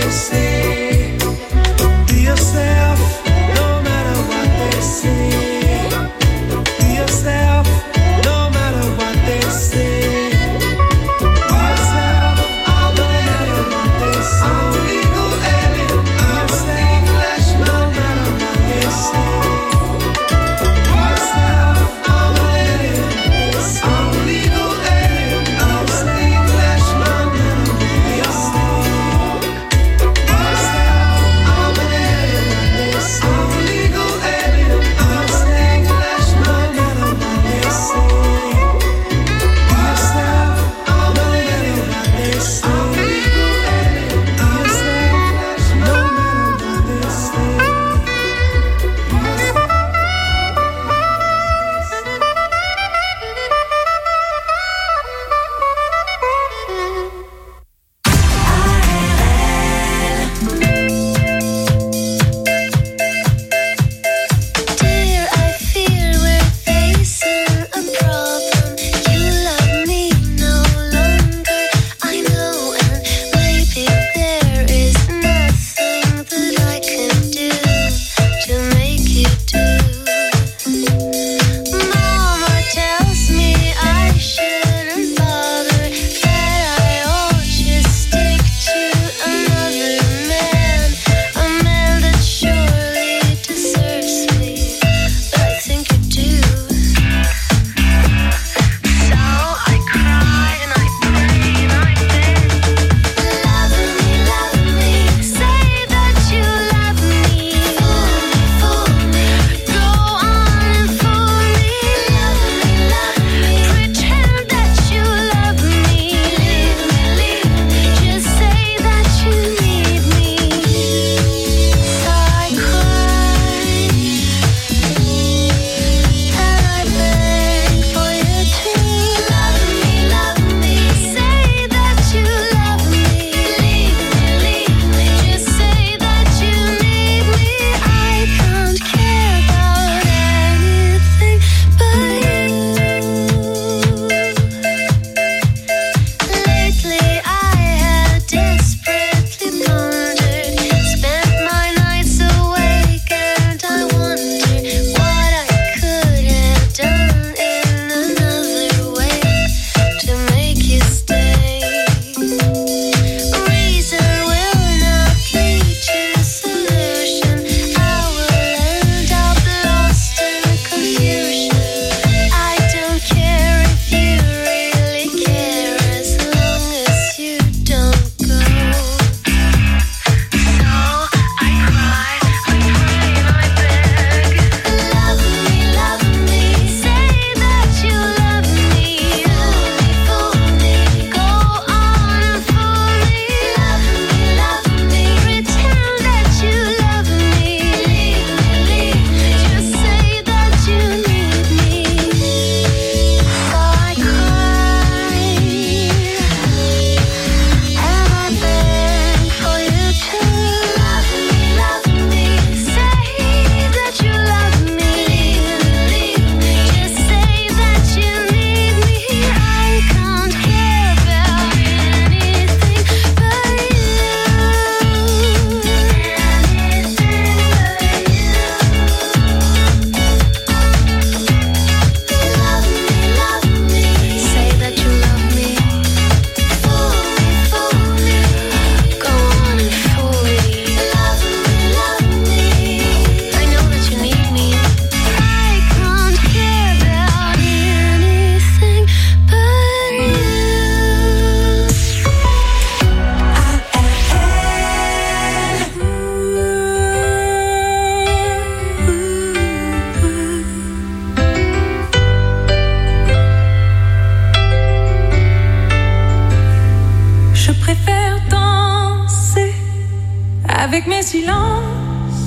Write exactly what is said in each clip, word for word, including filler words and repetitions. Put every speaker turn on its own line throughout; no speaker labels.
avec mes silences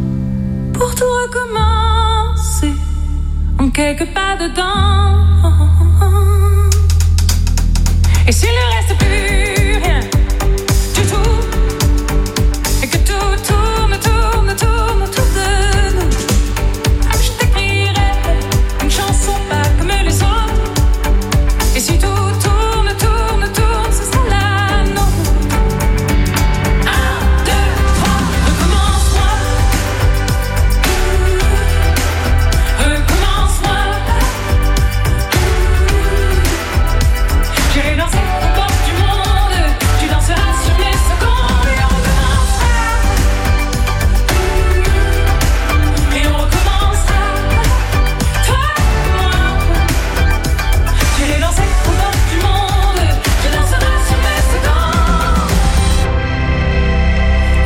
pour tout recommencer en quelques pas dedans. Et s'il ne reste plus rien du tout, et que tout tourne, tourne, tourne autour de nous, je t'écrirai une chanson pas comme les autres. Et si tout tourne, tourne, tourne, ce sera la nôtre. Ah.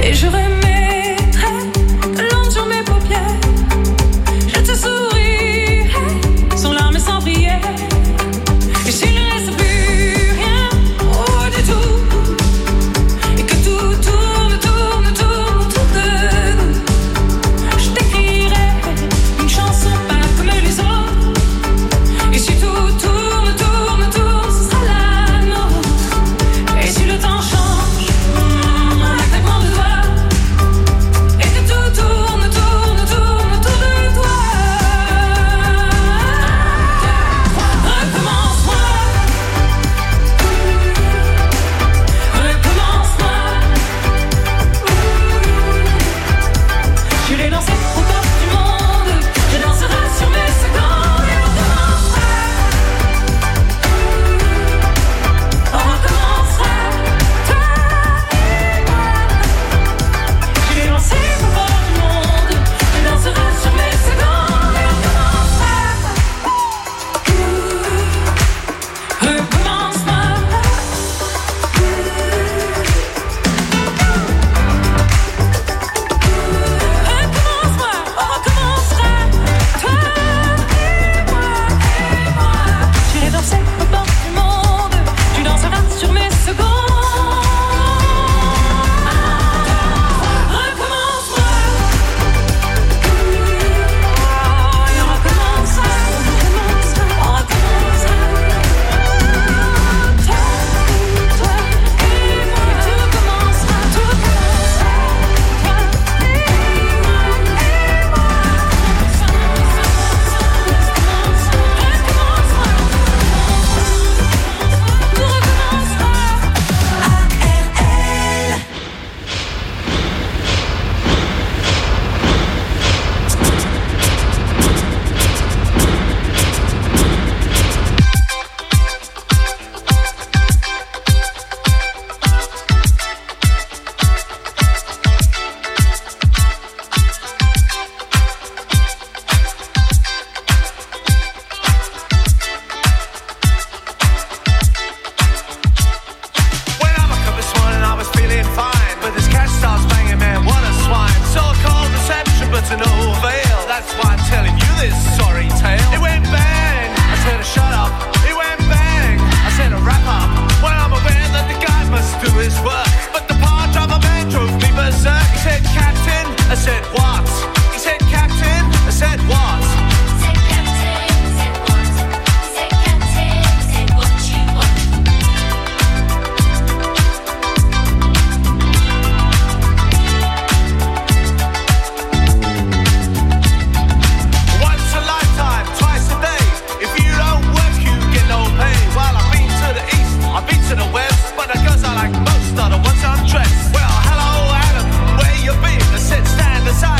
Well, hello, Adam, where you been? I said, stand aside.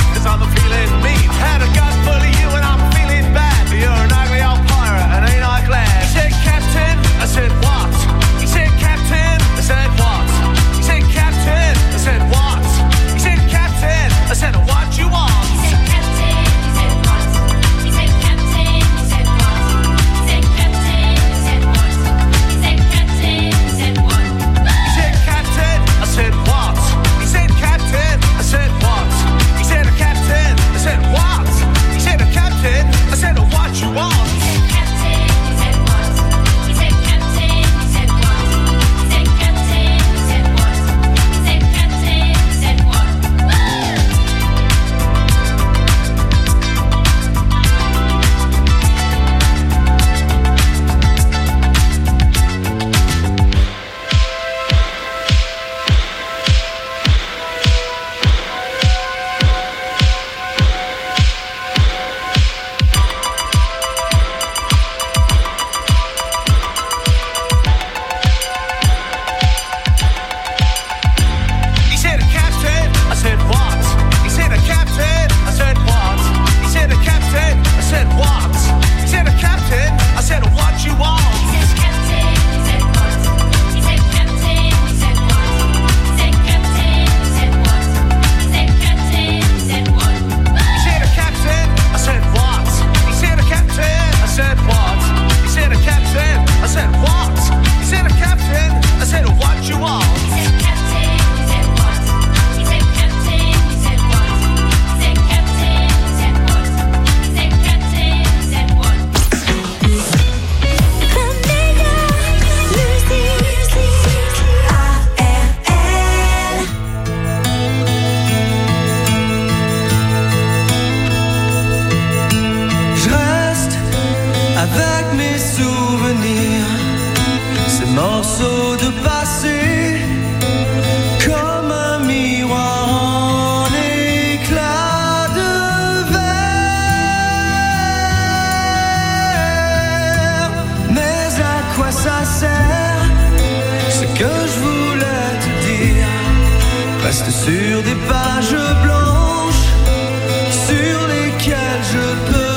sur des pages blanches sur lesquelles je peux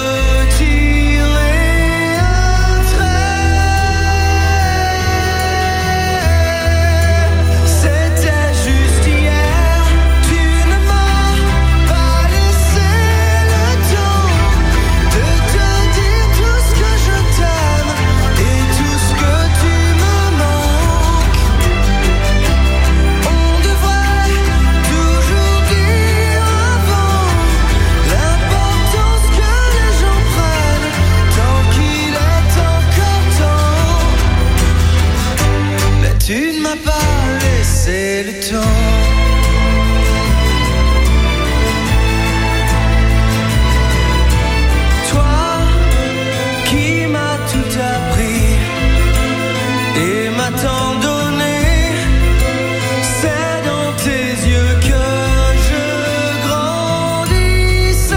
c'est le temps. Toi qui m'as tout appris et m'as tant donné, c'est dans tes yeux que je grandissais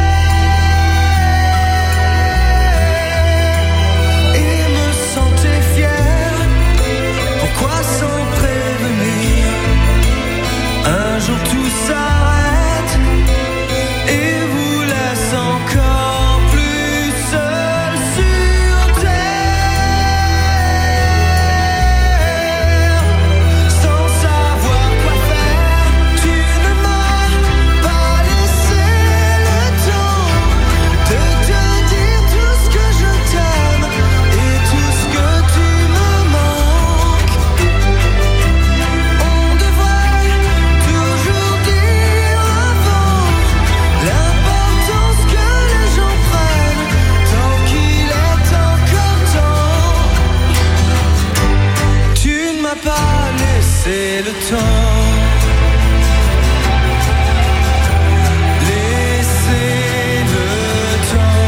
et me sentais fier. Pourquoi sans prévenir? Un jour tout s'arrête et vous laisse encore plus seul sur terre, sans savoir quoi faire. Tu ne m'as pas laissé le temps de te dire tout ce que je t'aime et tout ce que tu me manques. On devrait toujours dire avant l'importance que les gens prennent tant qu'il est encore temps. Tu ne m'as pas laissé le temps. Laissez le temps.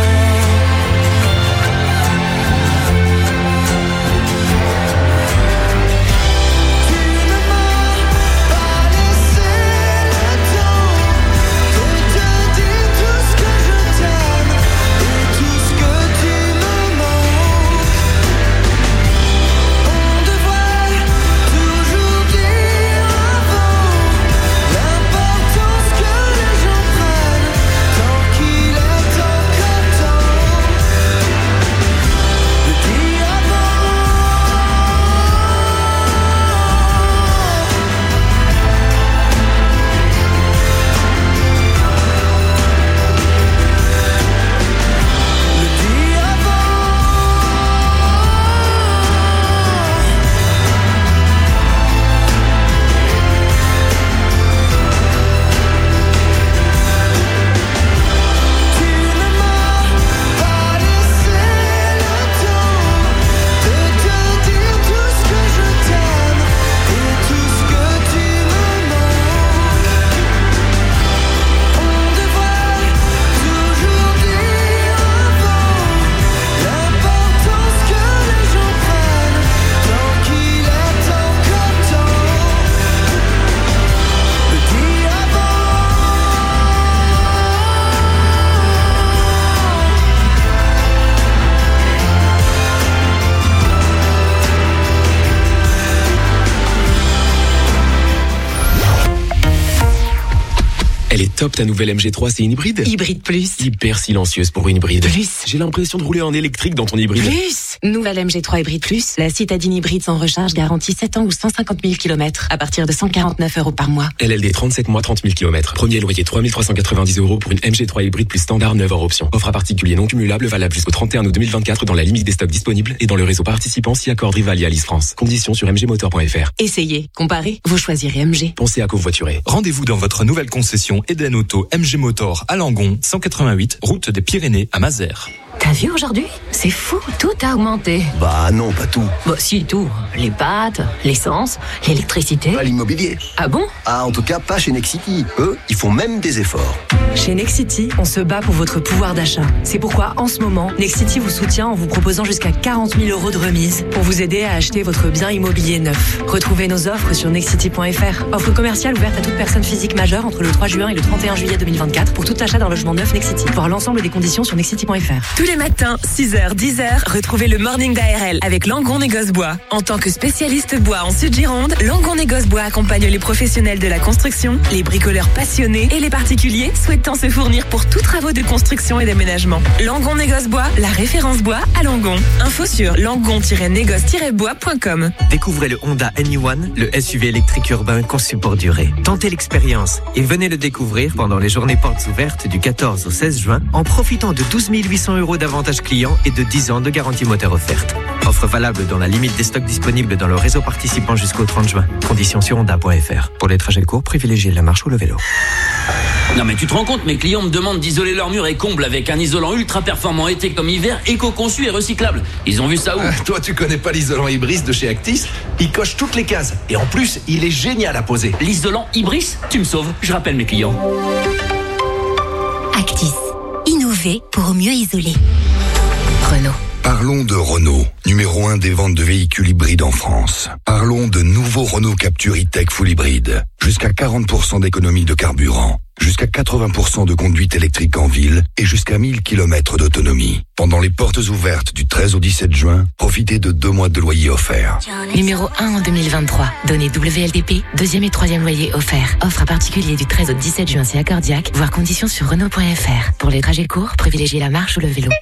Tu ne m'as pas laissé le temps de te dire tout ce que je t'aime et tout ce que tu me manques. On devrait toujours dire avant l'importance que les gens prennent tant qu'il est encore temps. Le dire avant. Le dire avant. Tu ne m'as pas laissé le temps de te dire tout ce que je t'aime et tout ce que tu me manques. On devrait toujours dire avant l'importance que les gens prennent tant qu'il est encore temps. Le dire avant.
Elle est top ta nouvelle M G trois, c'est une hybride?
Hybride plus.
Hyper silencieuse pour une hybride.
Plus.
J'ai l'impression de rouler en électrique dans ton hybride.
Plus. Nouvelle M G trois Hybride Plus, la citadine hybride sans recharge garantie sept ans ou cent cinquante mille kilomètres à partir de cent quarante-neuf euros par mois.
L L D trente-sept mois, trente mille kilomètres. Premier loyer trois mille trois cent quatre-vingt-dix euros pour une M G trois hybride plus standard neuf hors option. Offre à particulier non cumulable valable jusqu'au trente et un août deux mille vingt-quatre dans la limite des stocks disponibles et dans le réseau participant si accord Rival Alice France. Conditions sur m g motor point f r.
Essayez, comparez, vous choisirez M G.
Pensez à covoiturer.
Rendez-vous dans votre nouvelle concession Eden Auto M G Motor à Langon, cent quatre-vingt-huit, route des Pyrénées à Mazères.
T'as vu aujourd'hui? C'est fou, tout a augmenté.
Bah non, pas tout.
Bah si, tout. Les pâtes, l'essence, l'électricité.
Pas l'immobilier.
Ah bon?
Ah, en tout cas, pas chez Nexity. Eux, ils font même des efforts. Chez Nexity, on se bat pour votre pouvoir d'achat. C'est pourquoi, en ce moment, Nexity vous soutient en vous proposant jusqu'à quarante mille euros de remise pour vous aider à acheter votre bien immobilier neuf. Retrouvez nos offres sur nexity point f r. Offre commerciale ouverte à toute personne physique majeure entre le trois juin et le trente et un juillet deux mille vingt-quatre pour tout achat d'un logement neuf Nexity. Voir l'ensemble des conditions sur nexity point f r.
Tous les matins, six heures, dix heures, retrouvez le Morning d'A R L avec Langon Négoce Bois. En tant que spécialiste bois en Sud-Gironde, Langon Négoce Bois accompagne les professionnels de la construction, les bricoleurs passionnés et les particuliers souhaitant se fournir pour tous travaux de construction et d'aménagement. Langon Négoce Bois, la référence bois à Langon. Info sur langon tiret négoce tiret bois point com.
Découvrez le Honda N U un, le S U V électrique urbain conçu pour durer. Tentez l'expérience et venez le découvrir pendant les journées portes ouvertes du quatorze au seize juin en profitant de douze mille huit cents euros d'avantages clients et de dix ans de garantie moteur offerte. Offre valable dans la limite des stocks disponibles dans le réseau participant jusqu'au trente juin. Conditions sur honda point f r. Pour les trajets courts, privilégiez la marche ou le vélo.
Non mais tu te rends compte, mes clients me demandent d'isoler leurs murs et combles avec un isolant ultra performant été comme hiver, éco-conçu et recyclable. Ils ont vu ça où?
euh, Toi tu connais pas l'isolant Ibris de chez Actis? Il coche toutes les cases et en plus il est génial à poser.
L'isolant Ibris? Tu me sauves, je rappelle mes clients.
Actis, innover pour mieux isoler. Renault.
Parlons de Renault, numéro un des ventes de véhicules hybrides en France. Parlons de nouveau Renault Captur E-Tech Full Hybride. Jusqu'à quarante pour cent d'économie de carburant, jusqu'à quatre-vingts pour cent de conduite électrique en ville et jusqu'à mille kilomètres d'autonomie. Pendant les portes ouvertes du treize au dix-sept juin, profitez de deux mois de loyer offerts.
Numéro un en deux mille vingt-trois. Données W L T P, deuxième et troisième loyer offert. Offre à particulier du treize au dix-sept juin, c'est accordiaque. Voir conditions sur renault point f r. Pour les trajets courts, privilégiez la marche ou le vélo.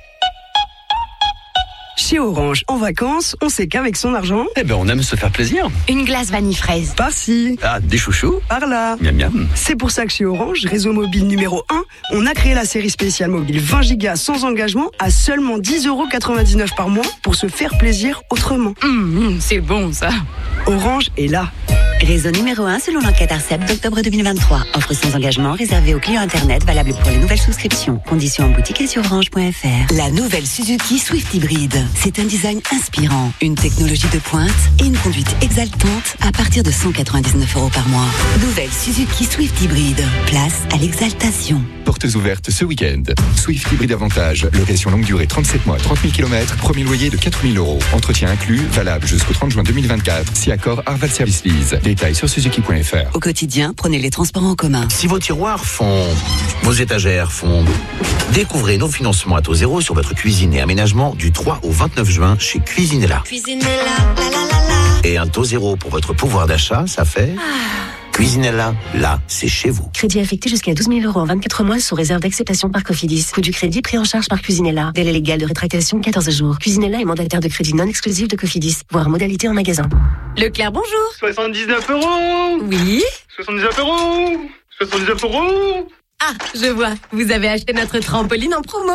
Chez Orange, en vacances, on sait qu'avec son argent...
Eh ben, on aime se faire plaisir.
Une glace vanille fraise.
Par-ci.
Ah, des chouchous.
Par là.
Miam miam.
C'est pour ça que chez Orange, réseau mobile numéro un, on a créé la série spéciale mobile vingt gigas sans engagement à seulement dix euros quatre-vingt-dix-neuf par mois pour se faire plaisir autrement.
Mmh, mmh, c'est bon ça.
Orange est là.
Réseau numéro un selon l'enquête ARCEP d'octobre deux mille vingt-trois. Offre sans engagement réservée aux clients Internet, valable pour les nouvelles souscriptions. Conditions en boutique et sur orange point f r.
La nouvelle Suzuki Swift Hybrid. C'est un design inspirant, une technologie de pointe et une conduite exaltante à partir de cent quatre-vingt-dix-neuf euros par mois. Nouvelle Suzuki Swift Hybrid. Place à l'exaltation.
Portes ouvertes ce week-end. Swift Hybrid Avantage. Location longue durée trente-sept mois, trente mille kilomètres. Premier loyer de quatre mille euros. Entretien inclus, valable jusqu'au trente juin deux mille vingt-quatre. Si accord Arval Service Lease. Détails sur suzuki point f r.
Au quotidien, prenez les transports en commun.
Si vos tiroirs fondent, vos étagères fondent, découvrez nos financements à taux zéro sur votre cuisine et aménagement du trois au vingt-neuf juin chez Cuisinella.
Cuisinella, la la la la.
Et un taux zéro pour votre pouvoir d'achat, ça fait...
Ah.
Cuisinella, là, c'est chez vous.
Crédit affecté jusqu'à douze mille euros en vingt-quatre mois sous réserve d'acceptation par Cofidis. Coût du crédit pris en charge par Cuisinella. Délai légal de rétractation quatorze jours. Cuisinella est mandataire de crédit non exclusif de Cofidis. Voir modalité en magasin.
Leclerc, bonjour.
soixante-dix-neuf euros.
Oui.
soixante-dix-neuf euros. soixante-dix-neuf euros.
Ah, je vois. Vous avez acheté notre trampoline en promo.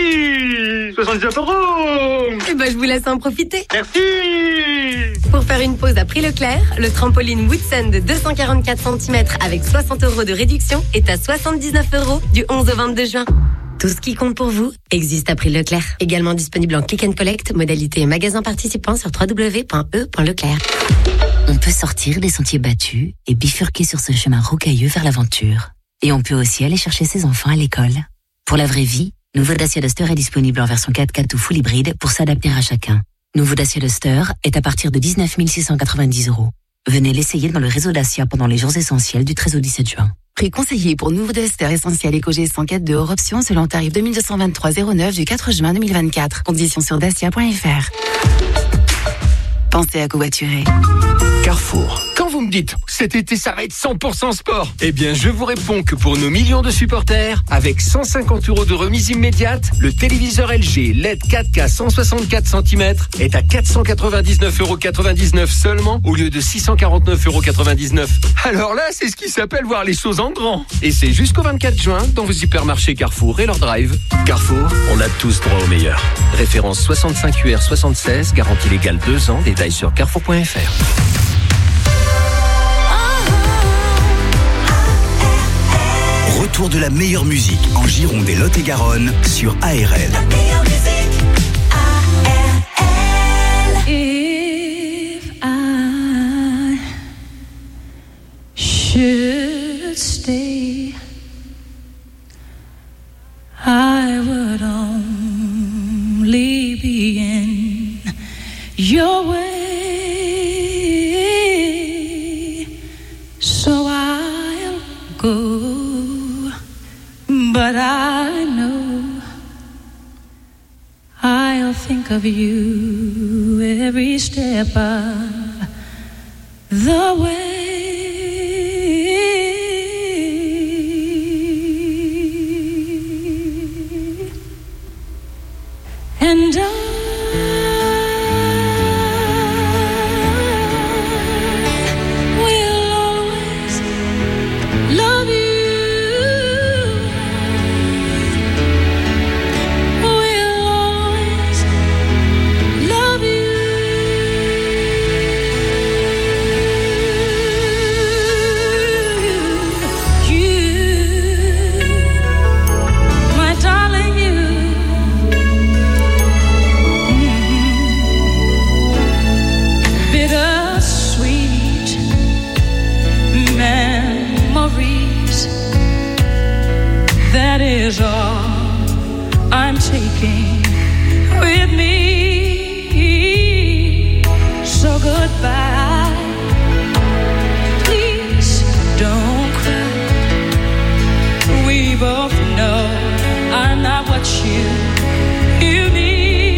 Oui, soixante-dix-neuf euros.
Eh ben, je vous laisse en profiter.
Merci.
Pour faire une pause à prix Leclerc, le trampoline Woodson de deux cent quarante-quatre centimètres avec soixante euros de réduction est à soixante-dix-neuf euros du onze au vingt-deux juin. Tout ce qui compte pour vous existe à prix Leclerc. Également disponible en click and collect, modalité magasin participant sur w w w point e point leclerc.
On peut sortir des sentiers battus et bifurquer sur ce chemin rocailleux vers l'aventure. Et on peut aussi aller chercher ses enfants à l'école. Pour la vraie vie, nouveau Dacia Duster est disponible en version quatre quatre ou full hybride pour s'adapter à chacun. Nouveau Dacia Duster est à partir de dix-neuf mille six cent quatre-vingt-dix euros. Venez l'essayer dans le réseau Dacia pendant les jours essentiels du treize au dix-sept juin.
Prix conseillé pour nouveau Duster essentiel EcoG cent quatre de hors option selon tarif deux mille deux cent vingt-trois euros zéro neuf du quatre juin deux mille vingt-quatre. Conditions sur dacia point f r. Pensez à covoiturer.
Carrefour. Quand vous me dites, cet été ça va être cent pour cent sport, eh bien je vous réponds que pour nos millions de supporters, avec cent cinquante euros de remise immédiate, le téléviseur L G L E D quatre K cent soixante-quatre centimètres est à quatre cent quatre-vingt-dix-neuf euros quatre-vingt-dix-neuf seulement au lieu de six cent quarante-neuf euros quatre-vingt-dix-neuf. Alors là, c'est ce qui s'appelle voir les choses en grand. Et c'est jusqu'au vingt-quatre juin dans vos hypermarchés Carrefour et leur drive. Carrefour, on a tous droit au meilleur. Référence soixante-cinq U R soixante-seize, garantie légale deux ans, détails sur carrefour point f r.
Retour de la meilleure musique en Gironde et Lot-et-Garonne sur A R L.
La meilleure musique, A R L. If I should stay, go, but I know I'll think of you every step of the way. And I will always love you. Will always love you. You, my darling, you. Bittersweet memories, that is all I'm taking with me. So goodbye, please don't cry. We both know I'm not what you, you need.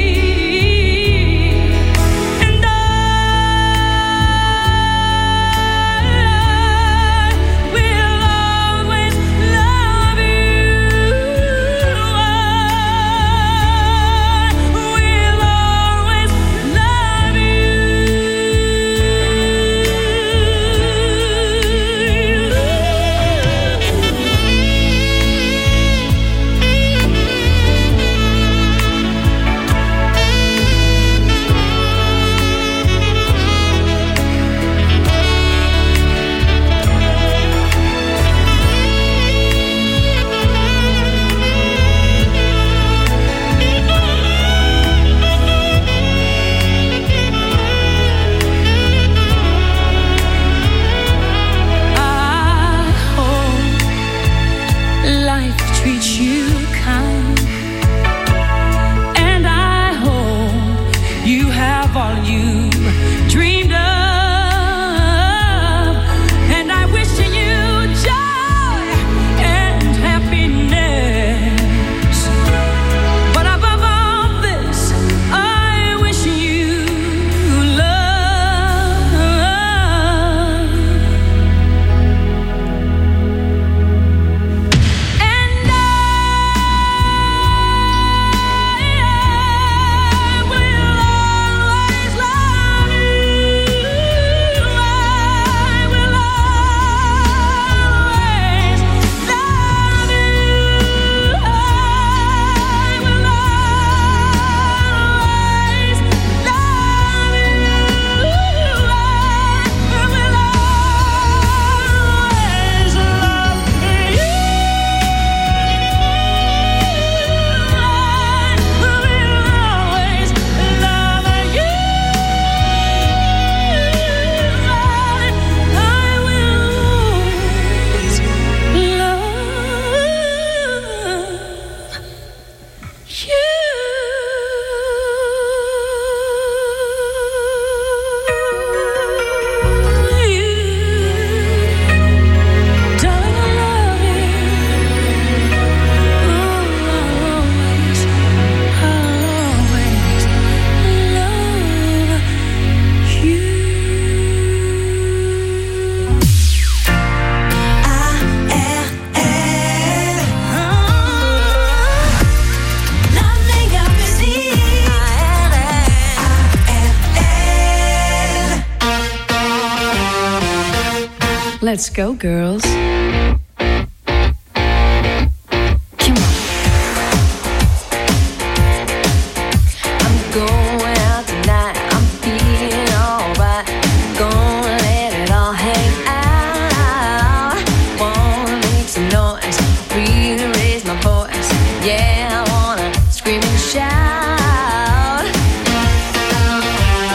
Let's go, girls.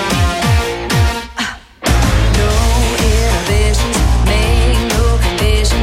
No inhibitions, make no conditions.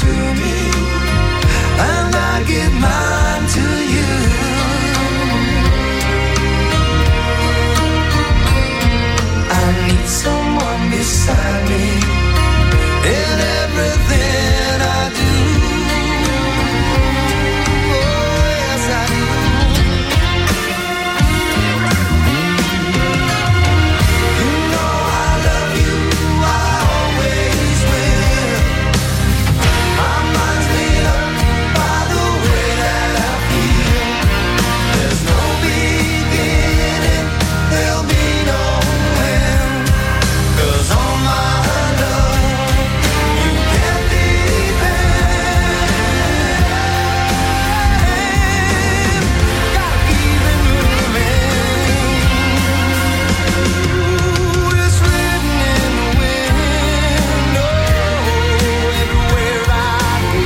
to me, and I give mine to you. I need someone beside me in everything I do. Oh, yes, I do. You know I love you, I always will. My mind's made up by the way that I feel. There's no beginning, there'll be no end. 'Cause on my love you can depend. Gotta keep it moving. Ooh, it's written in the wind. Oh, everywhere I go.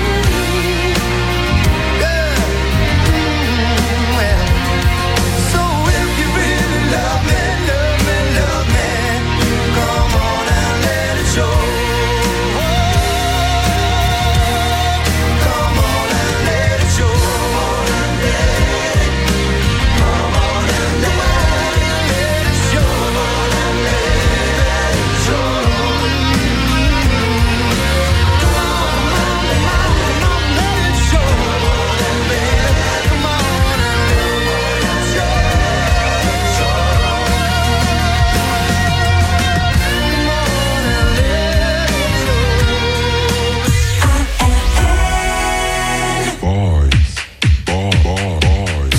Yeah. Mm, well, so if you really love me, love me, love me, come on and let it show. Come on and let it show. Come on and let it show. Come on and let it show. Come on and let it show. Come on and let it show.
Boys, boy, boy, boys.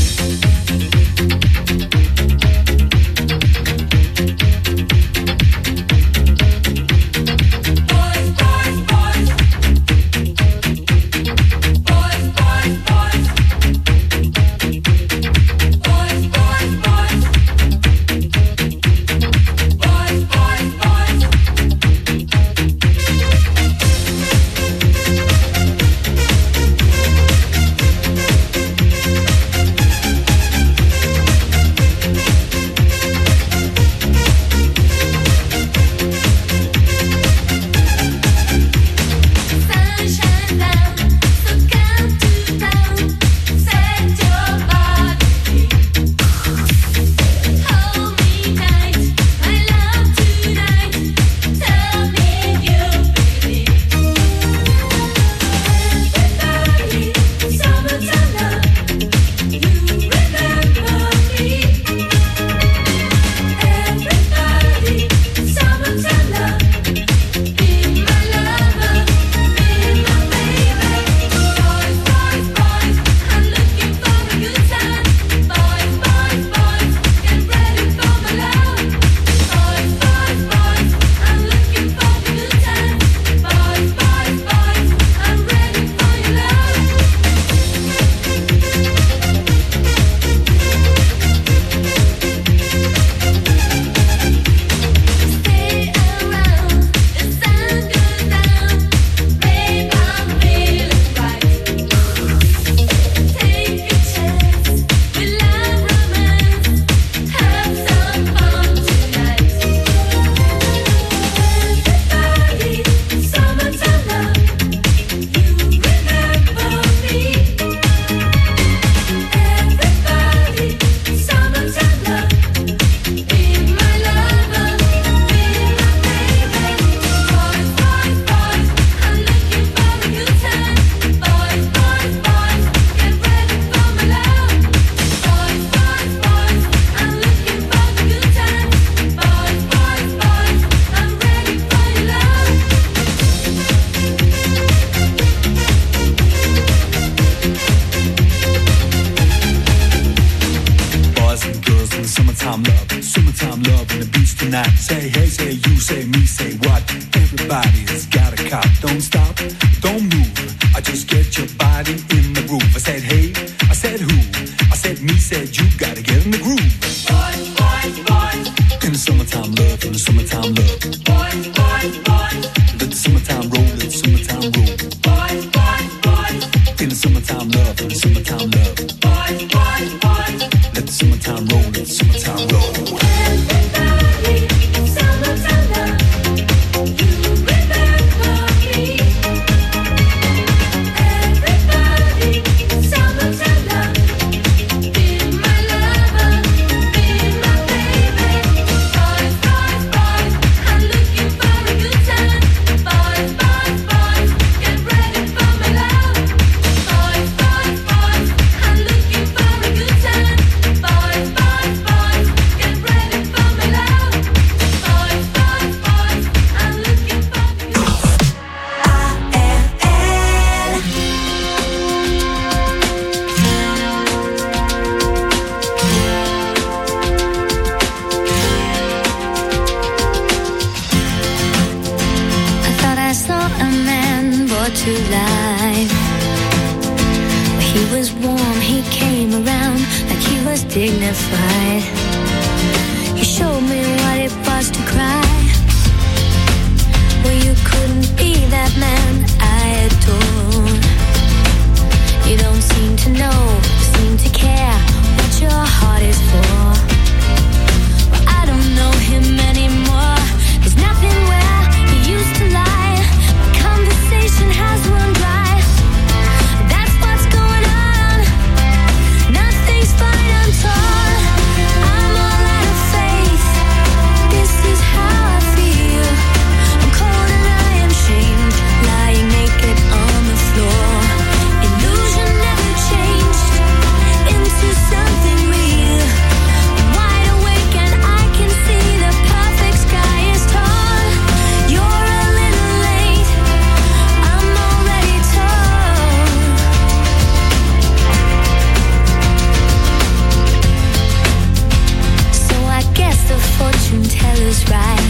Sunshine down, so come to town, set your body. Hold me tight, my love tonight. Tell me you believe. Everybody, summertime love, you remember me. Everybody, summertime love, be my lover, be my baby. Boys, boys, boys, I'm looking for a good time. Boys, boys, boys, get ready for my love. Boys, boys, boys, I'm looking for a good time. Boys, boys, boys, I'm ready for your love. Stay around, the sun goes down, babe, I'm feeling right. Take a chance, we love romance, have some fun tonight. Everybody, summertime love, you remember me. Everybody, summertime love, be my lover, be my baby. Boys, boys, boys, I'm looking for a good time. Boys, boys, boys, get ready for my love. Boys, boys, boys, I'm looking for a good time. Boys, boys, boys, I'm ready for your love.
Boys and girls in the summertime love, summertime love in the beach tonight. Say hey, say you, say me, say what? Everybody's got a cop. Don't stop, don't move. I just get your body in the groove. I said hey, I said who? I said me, said you. Gotta get in the groove.
Boys, boys, boys,
In the summertime love, in the summertime love.
boys, boys, boys,
Let the summertime roll, let the summertime roll.
boys, boys, boys,
In the summertime love, in the summertime love.
boys, boys, boys.
Let the summertime roll, let the summertime roll.
Everybody, summertime love, you remember brought to life. He was warm, he came around like he was dignified. He showed me what it was to cry. Well, you couldn't be that man I adore. You don't seem to know, seem to care what your heart is for. Well, I don't know him anymore. There's nothing where he used to lie. My conversation has run dry. That's what's going on. Nothing's fine, I'm torn. I'm all out of faith. This is how I feel. I'm cold and I am shamed, lying naked on the floor. Illusion never changed into something real. I'm wide awake and I can see the perfect sky is torn. You're a little late, I'm already torn. So I guess the fortune teller's right.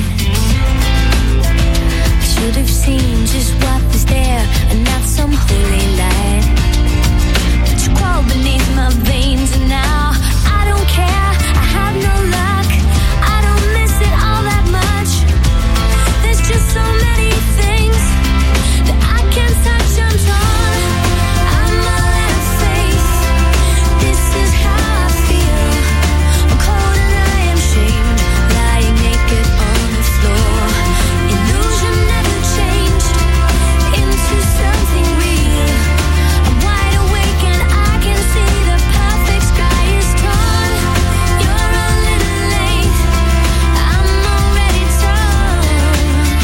I should have seen just what was there and not some holy light. But you crawl beneath my veins and now I don't care, I have no luck. I don't miss it all that much. There's just so many things that I can't touch, I'm torn. I'm all out of faith. This is how I feel. I'm cold and I am shamed, lying naked on the floor. Illusion never changed into something real. I'm wide awake and I can see the perfect sky is torn. You're a little late, I'm already torn.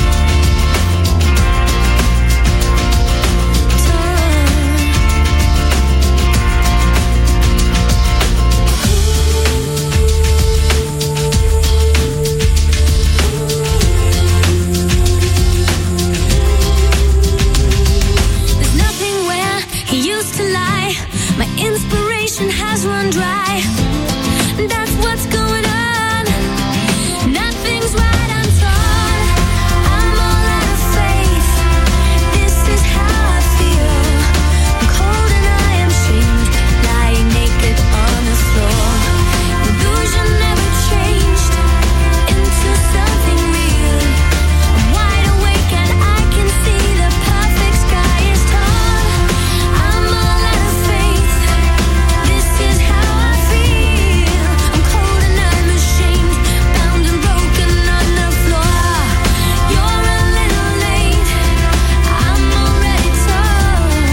There's nothing where he used to lie. My inspiration has run dry. That's what's going on. Nothing's right, I'm torn. I'm all out of faith. This is how I feel. I'm cold and I am shamed, lying naked on the floor. Illusion never changed into something real. I'm wide awake and I can see the perfect sky is torn. I'm all out of faith. This is how I feel. I'm cold and I'm ashamed, bound and broken on the floor. You're a little late, I'm already torn.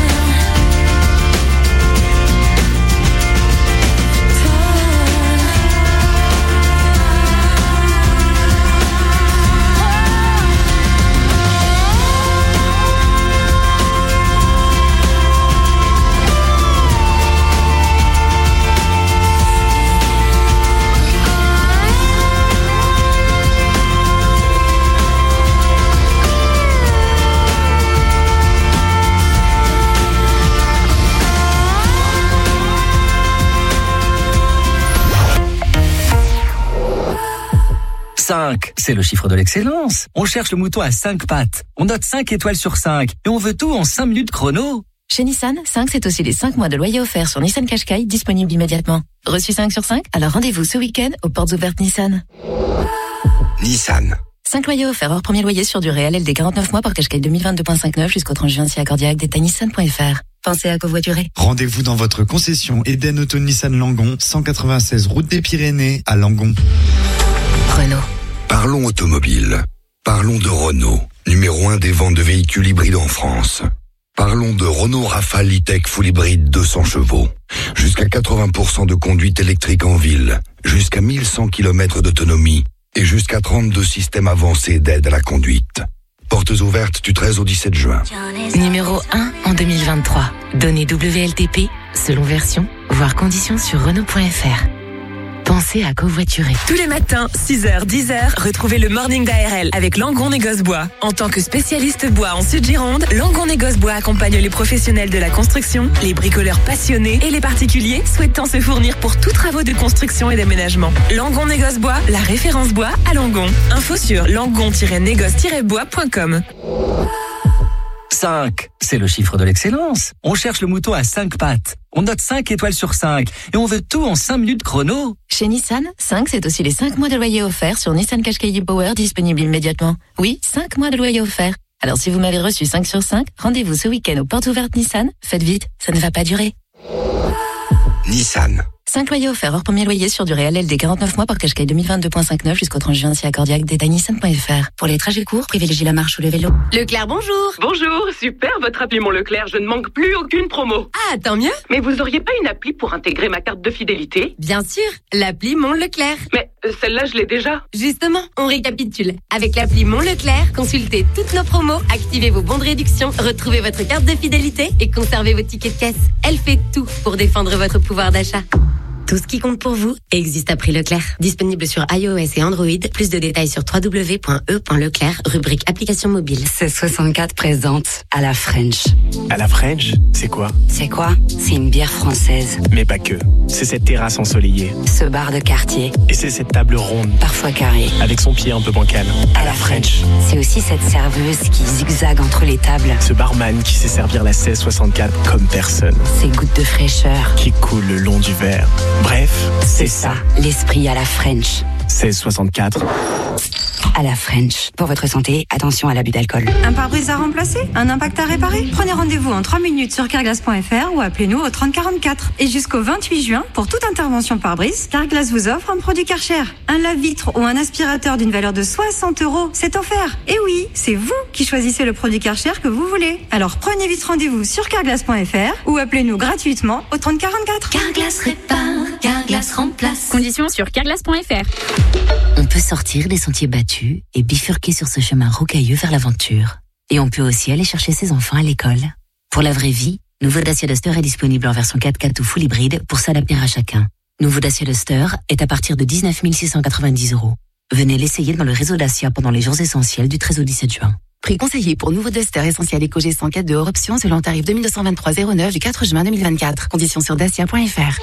cinq, c'est le chiffre de l'excellence. On cherche le mouton à cinq pattes. On note cinq étoiles sur cinq. Et on veut tout en cinq minutes chrono.
Chez Nissan, cinq c'est aussi les cinq mois de loyer offerts sur Nissan Qashqai disponibles immédiatement. Reçu cinq sur cinq? Alors rendez-vous ce week-end aux portes ouvertes Nissan.
Nissan.
cinq loyers offerts hors premier loyer sur durée L L D quarante-neuf mois par Qashqai deux mille vingt-deux point cinquante-neuf jusqu'au trente juin si accord direct détail nissan point f r. Pensez à covoiturer.
Rendez-vous dans votre concession Eden Auto Nissan Langon, cent quatre-vingt-seize route des Pyrénées à Langon.
Renault.
Parlons automobile. Parlons de Renault, numéro un des ventes de véhicules hybrides en France. Parlons de Renault Rafale E-Tech Full Hybride deux cents chevaux. Jusqu'à quatre-vingts pour cent de conduite électrique en ville. Jusqu'à mille cent kilomètres d'autonomie. Et jusqu'à trente-deux systèmes avancés d'aide à la conduite. Portes ouvertes du treize au dix-sept juin.
Numéro un en deux mille vingt-trois. Données W L T P, selon version, voire conditions sur Renault point f r. Pensez à covoiturer.
Tous les matins, six heures, dix heures, retrouvez le Morning d'A R L avec Langon Négoce Bois. En tant que spécialiste bois en Sud-Gironde, Langon Négoce Bois accompagne les professionnels de la construction, les bricoleurs passionnés et les particuliers souhaitant se fournir pour tous travaux de construction et d'aménagement. Langon Négoce Bois, la référence bois à Langon. Info sur langon tiret négoce tiret bois point com.
cinq, c'est le chiffre de l'excellence. On cherche le mouton à cinq pattes. On note cinq étoiles sur cinq. Et on veut tout en cinq minutes chrono.
Chez Nissan, cinq, c'est aussi les cinq mois de loyer offerts sur Nissan Qashqai e-Power disponible immédiatement. Oui, cinq mois de loyer offerts. Alors si vous m'avez reçu cinq sur cinq, rendez-vous ce week-end aux portes ouvertes Nissan. Faites vite, ça ne va pas durer.
Nissan.
cinq loyers offerts hors premier loyer sur durée L L D quarante-neuf mois par Qashqai deux mille vingt-deux point cinquante-neuf jusqu'au trente juin si accordiaque. Détail nissan point f r. Pour les trajets courts, privilégiez la marche ou le vélo.
Leclerc, bonjour.
Bonjour, super votre appli Mon Leclerc, je ne manque plus aucune promo.
Ah, tant mieux.
Mais vous auriez pas une appli pour intégrer ma carte de fidélité?
Bien sûr, l'appli Mon Leclerc.
Mais euh, celle-là, je l'ai déjà.
Justement, on récapitule. Avec l'appli Mon Leclerc, consultez toutes nos promos, activez vos bons de réduction, retrouvez votre carte de fidélité et conservez vos tickets de caisse. Elle fait tout pour défendre votre pouvoir d'achat. Tout ce qui compte pour vous existe à prix Leclerc. Disponible sur iOS et Android. Plus de détails sur w w w point e point leclerc, rubrique application mobile.
seize soixante-quatre présente à la French.
À la French, c'est quoi?
C'est quoi? C'est une bière française.
Mais pas que. C'est cette terrasse ensoleillée.
Ce bar de quartier.
Et c'est cette table ronde.
Parfois carrée.
Avec son pied un peu bancal.
À la French. C'est aussi cette serveuse qui zigzague entre les tables.
Ce barman qui sait servir la seize soixante-quatre comme personne.
Ces gouttes de fraîcheur.
Qui coulent le long du verre. Bref,
c'est ça, l'esprit à la French.
seize soixante-quatre.
À la French. Pour votre santé, attention à l'abus d'alcool.
Un pare-brise à remplacer? Un impact à réparer? Prenez rendez-vous en trois minutes sur carglass point f r ou appelez-nous au trente quarante-quatre. Et jusqu'au vingt-huit juin, pour toute intervention pare-brise, Carglass vous offre un produit Karcher. Un lave-vitre ou un aspirateur d'une valeur de soixante euros, c'est offert. Et oui, c'est vous qui choisissez le produit Karcher que vous voulez. Alors prenez vite rendez-vous sur carglass point f r ou appelez-nous gratuitement au trente quarante-quatre.
Carglass répare, Carglass remplace.
Conditions sur carglass point f r.
On peut sortir des sentiers battus et bifurquer sur ce chemin rocailleux vers l'aventure. Et on peut aussi aller chercher ses enfants à l'école. Pour la vraie vie, nouveau Dacia Duster est disponible en version quatre quatre ou full hybride pour s'adapter à chacun. Nouveau Dacia Duster est à partir de dix-neuf mille six cent quatre-vingt-dix euros. Venez l'essayer dans le réseau Dacia pendant les jours essentiels du treize au dix-sept juin.
Prix conseillé pour nouveau Duster essentiel Eco G cent quatre de hors option selon tarif deux mille deux cent vingt-trois euros zéro neuf du quatre juin deux mille vingt-quatre. Conditions sur dacia point f r.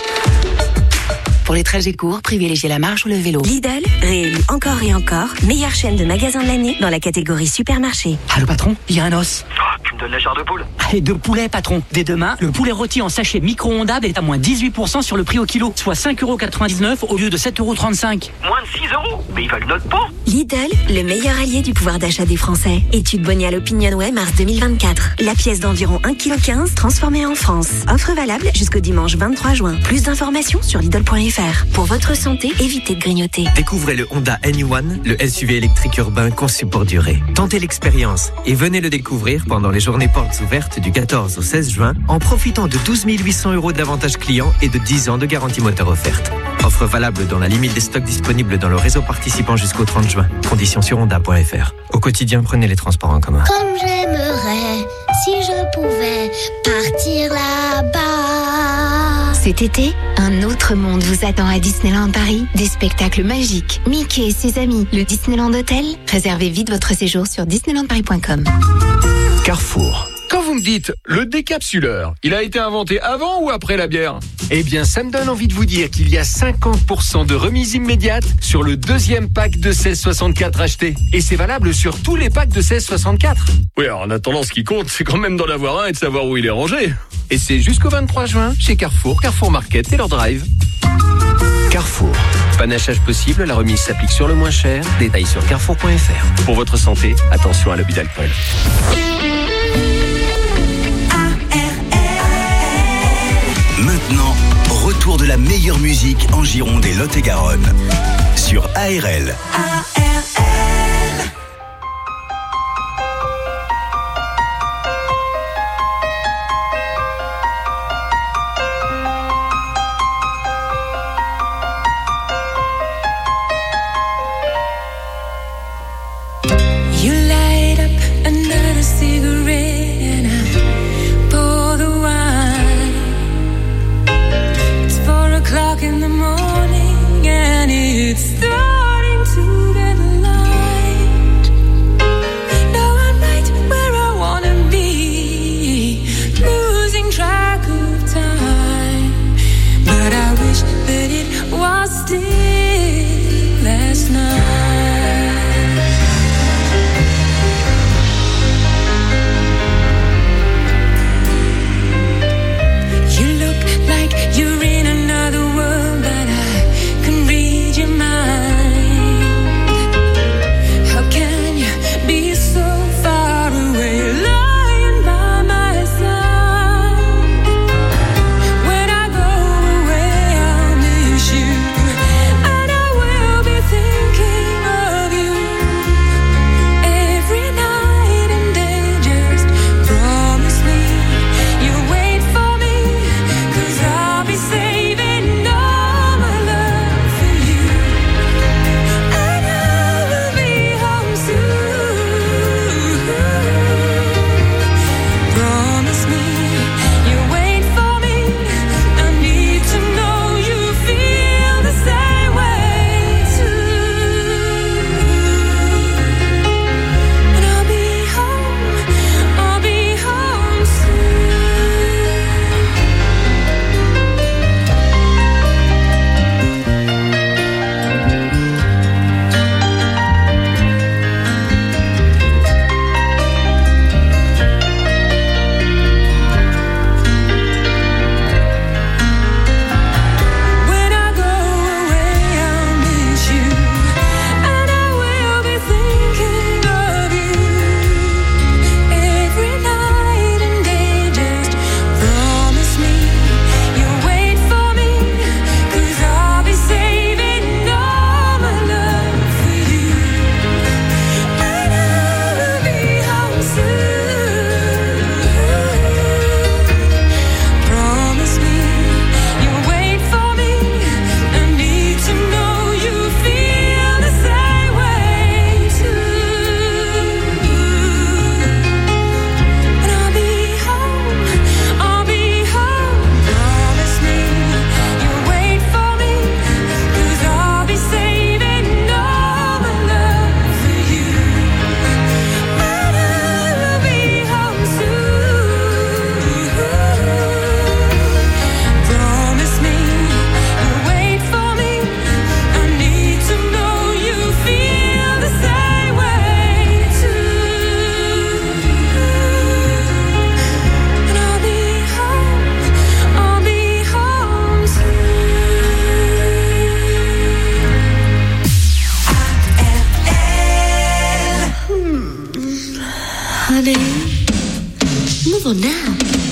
Pour les trajets courts, privilégiez la marche ou le vélo.
Lidl, réélu encore et encore, meilleure chaîne de magasins de l'année dans la catégorie supermarché.
Allô patron, il y a un os.
Oh, tu me donnes la chair de poule?
Et de poulet patron. Dès demain, le poulet rôti en sachet micro-ondable est à moins dix-huit pour cent sur le prix au kilo, soit cinq euros quatre-vingt-dix-neuf au lieu de sept euros trente-cinq.
Moins de six euros? Mais ils valent notre peau.
Lidl, le meilleur allié du pouvoir d'achat des Français. Étude Bonial Opinionway mars deux mille vingt-quatre. La pièce d'environ un virgule quinze kilos transformée en France. Offre valable jusqu'au dimanche vingt-trois juin. Plus d'informations sur lidl point f r. Pour votre santé, évitez de grignoter.
Découvrez le Honda N un, le S U V électrique urbain conçu pour durer. Tentez l'expérience et venez le découvrir pendant les journées portes ouvertes du quatorze au seize juin en profitant de douze mille huit cents euros d'avantages clients et de dix ans de garantie moteur offerte. Offre valable dans la limite des stocks disponibles dans le réseau participant jusqu'au trente juin. Conditions sur honda point f r. Au quotidien, prenez les transports en commun.
Comme j'aimerais, si je pouvais partir là-bas.
Cet été, un autre monde vous attend à Disneyland Paris. Des spectacles magiques, Mickey et ses amis, le Disneyland Hotel. Réservez vite votre séjour sur disneyland paris point com.
Carrefour. Quand vous me dites le décapsuleur, il a été inventé avant ou après la bière? Eh bien, ça me donne envie de vous dire qu'il y a cinquante pour cent de remise immédiate sur le deuxième pack de seize soixante-quatre acheté. Et c'est valable sur tous les packs de seize soixante-quatre. Oui, alors en attendant, ce qui compte, c'est quand même d'en avoir un et de savoir où il est rangé. Et c'est jusqu'au vingt-trois juin chez Carrefour, Carrefour Market et leur drive. Carrefour. Panachage possible, la remise s'applique sur le moins cher. Détails sur carrefour point f r. Pour votre santé, attention à l'abus d'alcool.
Maintenant, retour de la meilleure musique en Gironde et Lot-et-Garonne sur A R L.
You light up another cigarette and I pour the wine. It's four o'clock in the morning and it's starting to get
on now.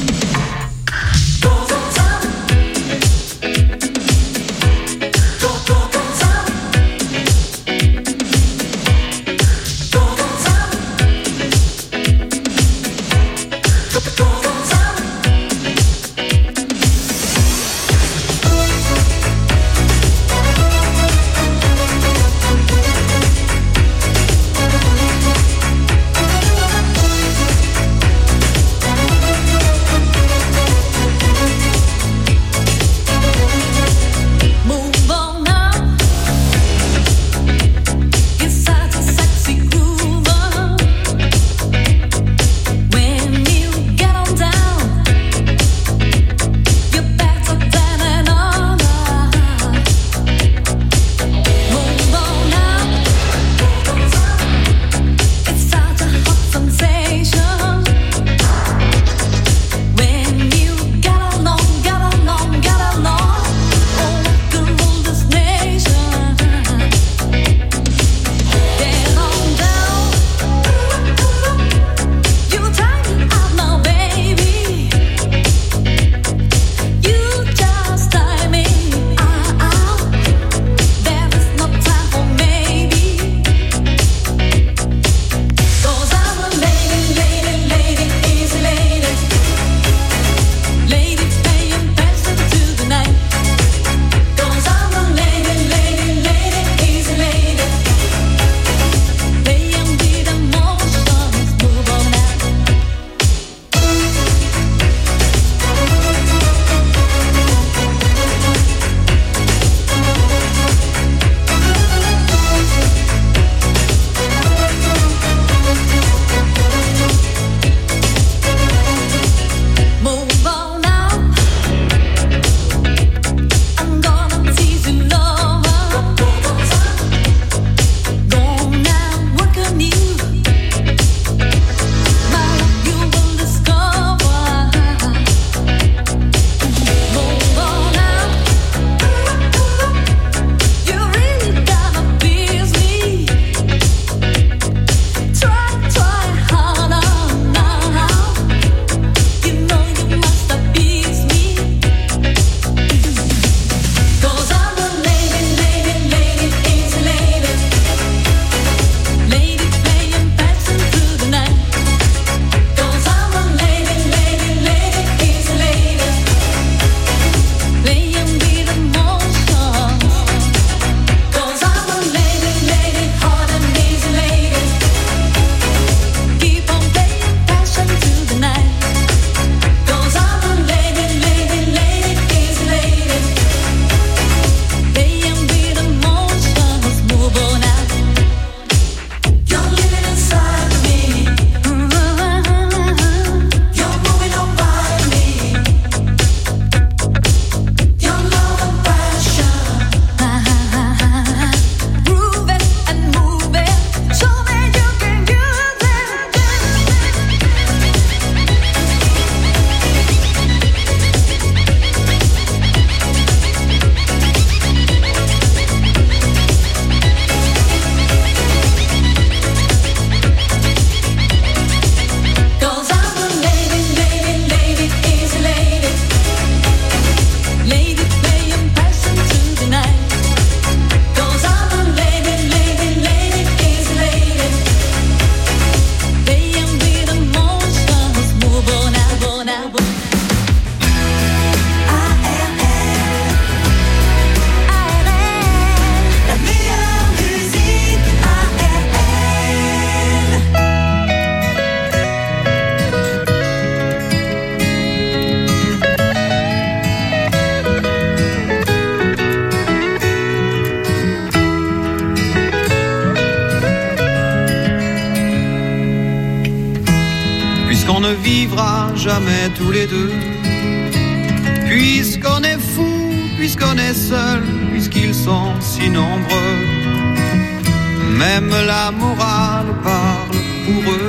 puisqu'on ne vivra jamais tous les deux, puisqu'on est fou, puisqu'on est seul, puisqu'ils sont si nombreux. Même la morale parle pour eux.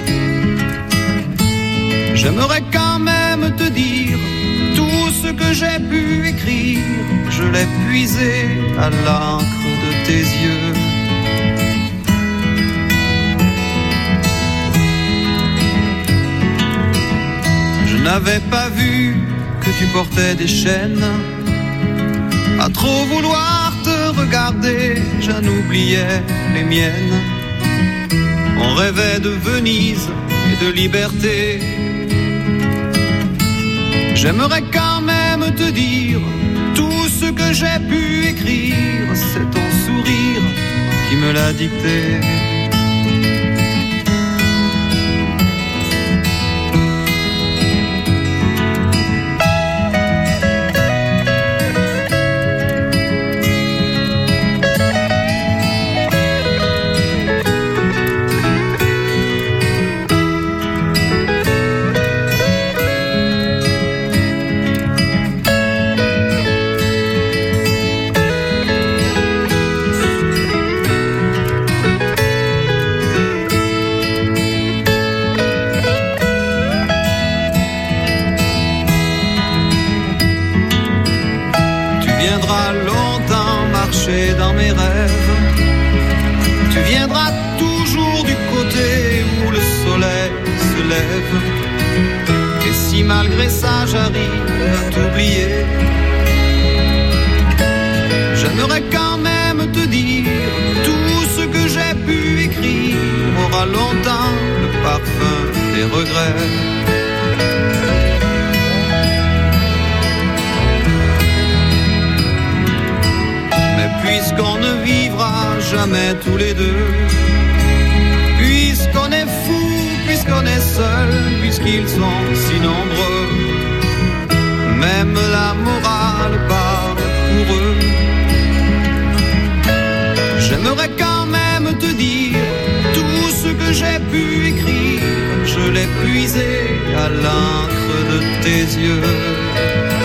J'aimerais quand même te dire tout ce que j'ai pu écrire, je l'ai puisé à l'encre de tes yeux. n'avais pas vu que tu portais des chaînes. À trop vouloir te regarder, j'en oubliais les miennes. On rêvait de Venise et de liberté. J'aimerais quand même te dire tout ce que j'ai pu écrire. C'est ton sourire qui me l'a dicté. Dans mes rêves, tu viendras toujours du côté où le soleil se lève. Et si malgré ça j'arrive à t'oublier, j'aimerais quand même te dire tout ce que j'ai pu écrire aura longtemps le parfum des regrets. Puisqu'on ne vivra jamais tous les deux, puisqu'on est fou, puisqu'on est seul, puisqu'ils sont si nombreux, même la morale parle pour eux. J'aimerais quand même te dire tout ce que j'ai pu écrire, je l'ai puisé à l'encre de tes yeux.